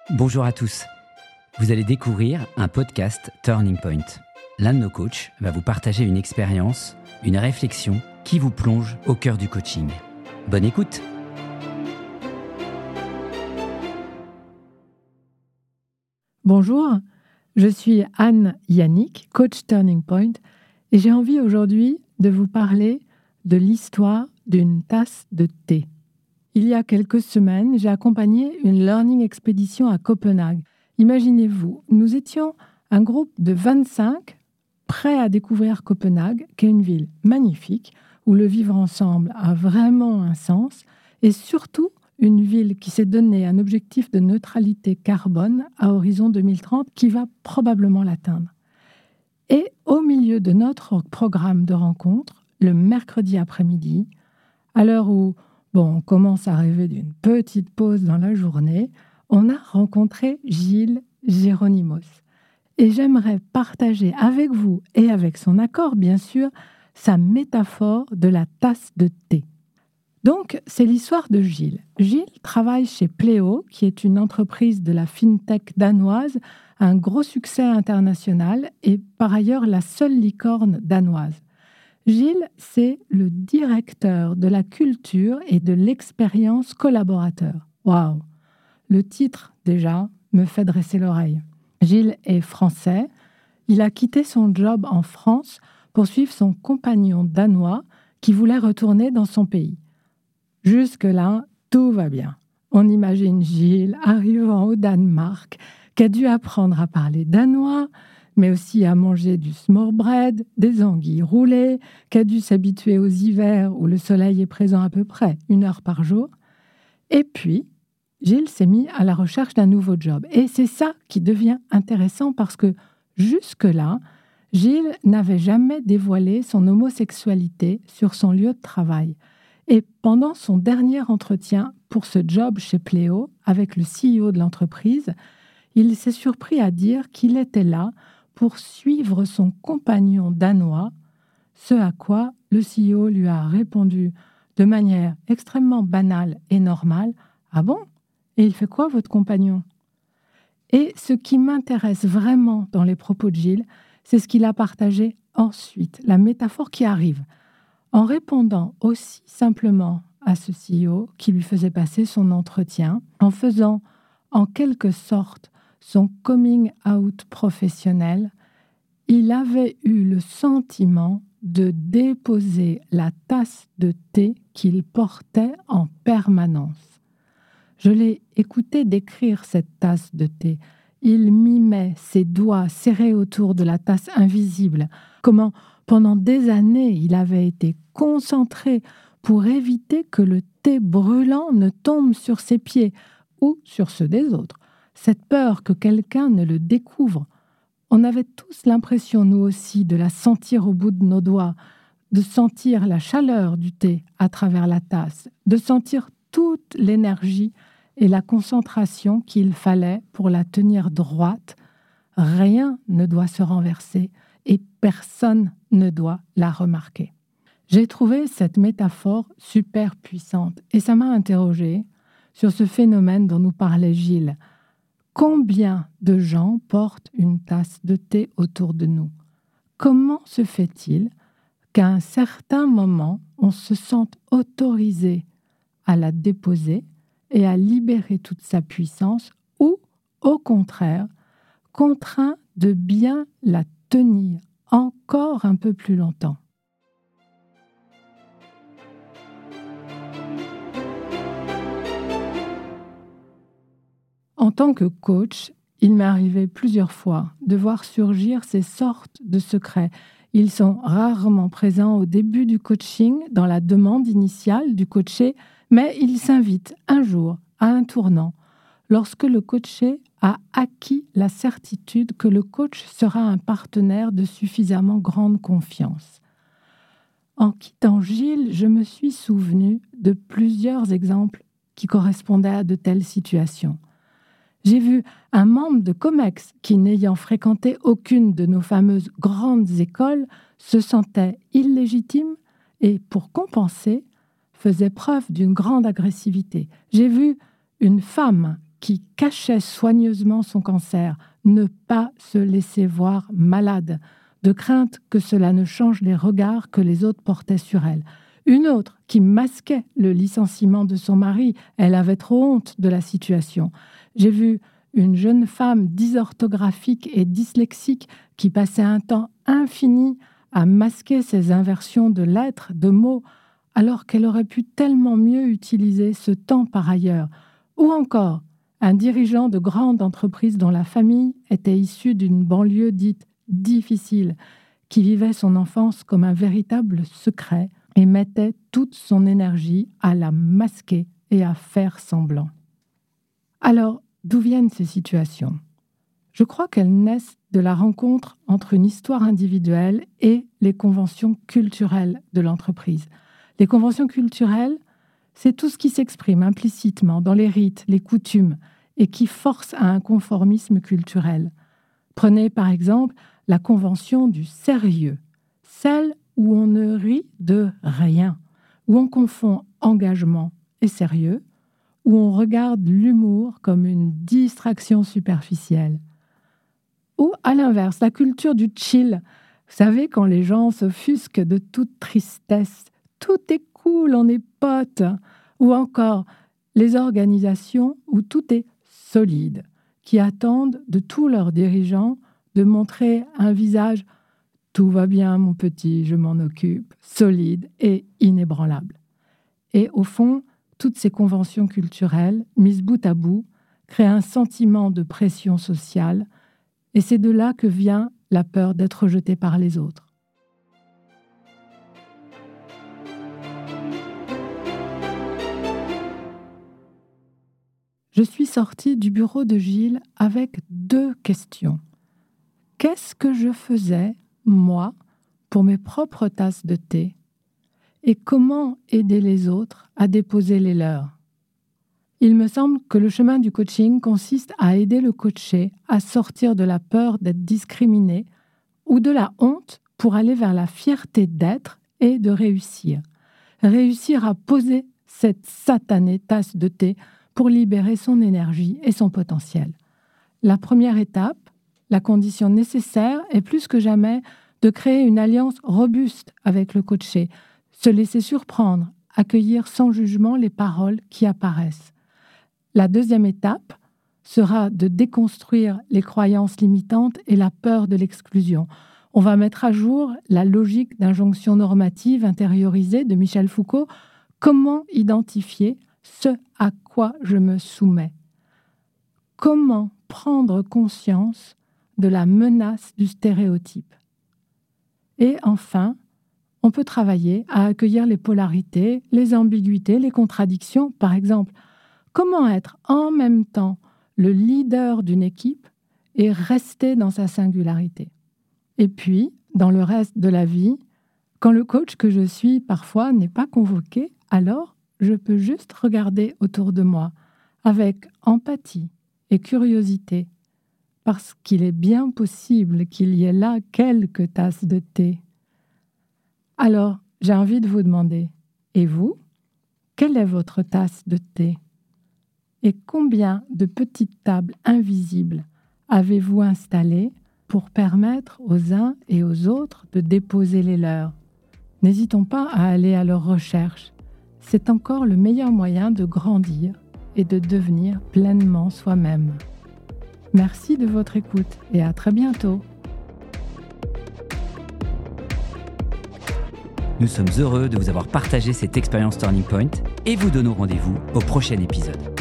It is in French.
Bonjour à tous. Vous allez découvrir un podcast Turning Point. L'un de nos coachs va vous partager une expérience, une réflexion qui vous plonge au cœur du coaching. Bonne écoute. Bonjour, je suis Anne Yannick, coach Turning Point, et j'ai envie aujourd'hui de vous parler de l'histoire d'une tasse de thé. Il y a quelques semaines, j'ai accompagné une learning expédition à Copenhague. Imaginez-vous, nous étions un groupe de 25 prêts à découvrir Copenhague, qui est une ville magnifique, où le vivre ensemble a vraiment un sens, et surtout une ville qui s'est donné un objectif de neutralité carbone à horizon 2030 qui va probablement l'atteindre. Et au milieu de notre programme de rencontre, le mercredi après-midi, à l'heure où on commence à rêver d'une petite pause dans la journée, on a rencontré Gilles Géronimos. Et j'aimerais partager avec vous, et avec son accord bien sûr, sa métaphore de la tasse de thé. Donc, c'est l'histoire de Gilles. Gilles travaille chez Pleo, qui est une entreprise de la fintech danoise, un gros succès international et par ailleurs la seule licorne danoise. Gilles, c'est le directeur de la culture et de l'expérience collaborateur. Waouh! Le titre, déjà, me fait dresser l'oreille. Gilles est français. Il a quitté son job en France pour suivre son compagnon danois qui voulait retourner dans son pays. Jusque-là, tout va bien. On imagine Gilles arrivant au Danemark, qui a dû apprendre à parler danois, mais aussi à manger du smørrebrød, des anguilles roulées, qui a dû s'habituer aux hivers où le soleil est présent à peu près 1 heure par jour. Et puis, Gilles s'est mis à la recherche d'un nouveau job. Et c'est ça qui devient intéressant parce que jusque-là, Gilles n'avait jamais dévoilé son homosexualité sur son lieu de travail. Et pendant son dernier entretien pour ce job chez Pleo, avec le CEO de l'entreprise, il s'est surpris à dire qu'il était là pour suivre son compagnon danois, ce à quoi le CEO lui a répondu de manière extrêmement banale et normale « Ah bon ? Et il fait quoi votre compagnon ?» Et ce qui m'intéresse vraiment dans les propos de Gilles, c'est ce qu'il a partagé ensuite, la métaphore qui arrive. En répondant aussi simplement à ce CEO qui lui faisait passer son entretien, en faisant en quelque sorte son coming out professionnel, il avait eu le sentiment de déposer la tasse de thé qu'il portait en permanence. Je l'ai écouté décrire cette tasse de thé. Il mimait ses doigts serrés autour de la tasse invisible, comment pendant des années, il avait été concentré pour éviter que le thé brûlant ne tombe sur ses pieds ou sur ceux des autres. Cette peur que quelqu'un ne le découvre. On avait tous l'impression, nous aussi, de la sentir au bout de nos doigts, de sentir la chaleur du thé à travers la tasse, de sentir toute l'énergie et la concentration qu'il fallait pour la tenir droite. Rien ne doit se renverser et personne ne doit la remarquer. J'ai trouvé cette métaphore super puissante et ça m'a interrogée sur ce phénomène dont nous parlait Gilles. Combien de gens portent une tasse de thé autour de nous ? Comment se fait-il qu'à un certain moment, on se sente autorisé à la déposer et à libérer toute sa puissance ou, au contraire, contraint de bien la tenir encore un peu plus longtemps. En tant que coach, il m'est arrivé plusieurs fois de voir surgir ces sortes de secrets. Ils sont rarement présents au début du coaching, dans la demande initiale du coaché, mais ils s'invitent un jour à un tournant, lorsque le coaché a acquis la certitude que le coach sera un partenaire de suffisamment grande confiance. En quittant Gilles, je me suis souvenu de plusieurs exemples qui correspondaient à de telles situations. J'ai vu un membre de Comex qui, n'ayant fréquenté aucune de nos fameuses grandes écoles, se sentait illégitime et, pour compenser, faisait preuve d'une grande agressivité. J'ai vu une femme qui cachait soigneusement son cancer, ne pas se laisser voir malade, de crainte que cela ne change les regards que les autres portaient sur elle. Une autre qui masquait le licenciement de son mari, elle avait trop honte de la situation. J'ai vu une jeune femme dysorthographique et dyslexique qui passait un temps infini à masquer ses inversions de lettres, de mots, alors qu'elle aurait pu tellement mieux utiliser ce temps par ailleurs. Ou encore, un dirigeant de grande entreprise dont la famille était issue d'une banlieue dite difficile, qui vivait son enfance comme un véritable secret et mettait toute son énergie à la masquer et à faire semblant. Alors, d'où viennent ces situations ? Je crois qu'elles naissent de la rencontre entre une histoire individuelle et les conventions culturelles de l'entreprise. Les conventions culturelles, c'est tout ce qui s'exprime implicitement dans les rites, les coutumes, et qui force à un conformisme culturel. Prenez par exemple la convention du sérieux, celle où on ne rit de rien, où on confond engagement et sérieux, où on regarde l'humour comme une distraction superficielle. Ou à l'inverse, la culture du chill. Vous savez, quand les gens s'offusquent de toute tristesse, tout est cool, on est potes. Ou encore, les organisations où tout est solide, qui attendent de tous leurs dirigeants de montrer un visage « tout va bien, mon petit, je m'en occupe », solide et inébranlable. Et au fond, toutes ces conventions culturelles, mises bout à bout, créent un sentiment de pression sociale, et c'est de là que vient la peur d'être rejeté par les autres. Je suis sortie du bureau de Gilles avec 2 questions. Qu'est-ce que je faisais, moi, pour mes propres tasses de thé ? Et comment aider les autres à déposer les leurs ? Il me semble que le chemin du coaching consiste à aider le coaché à sortir de la peur d'être discriminé ou de la honte pour aller vers la fierté d'être et de réussir. Réussir à poser cette satanée tasse de thé pour libérer son énergie et son potentiel. La première étape, la condition nécessaire, est plus que jamais de créer une alliance robuste avec le coaché, se laisser surprendre, accueillir sans jugement les paroles qui apparaissent. La deuxième étape sera de déconstruire les croyances limitantes et la peur de l'exclusion. On va mettre à jour la logique d'injonction normative intériorisée de Michel Foucault. Comment identifier ce à quoi je me soumets ? Comment prendre conscience de la menace du stéréotype ? Et enfin, on peut travailler à accueillir les polarités, les ambiguïtés, les contradictions. Par exemple, comment être en même temps le leader d'une équipe et rester dans sa singularité ? Et puis, dans le reste de la vie, quand le coach que je suis parfois n'est pas convoqué, alors je peux juste regarder autour de moi avec empathie et curiosité, parce qu'il est bien possible qu'il y ait là quelques tasses de thé. Alors, j'ai envie de vous demander, et vous, quelle est votre tasse de thé ? Et combien de petites tables invisibles avez-vous installées pour permettre aux uns et aux autres de déposer les leurs ? N'hésitons pas à aller à leur recherche. C'est encore le meilleur moyen de grandir et de devenir pleinement soi-même. Merci de votre écoute et à très bientôt. Nous sommes heureux de vous avoir partagé cette expérience Turning Point et vous donnons rendez-vous au prochain épisode.